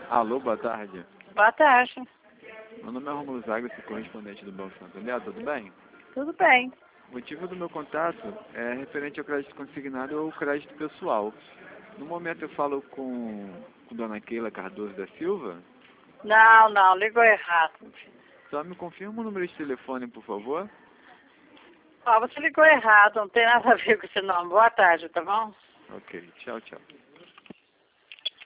Alô, boa tarde. Boa tarde. Meu nome é Romulo Zago, sou correspondente do Banco Santander, tudo bem? Tudo bem. O motivo do meu contato é referente ao crédito consignado ou crédito pessoal. No momento eu falo com dona Keila Cardoso da Silva. Não, ligou errado. Só me confirma o número de telefone, por favor. Ó, você ligou errado, não tem nada a ver com esse nome. Boa tarde, tá bom? Ok, tchau, tchau.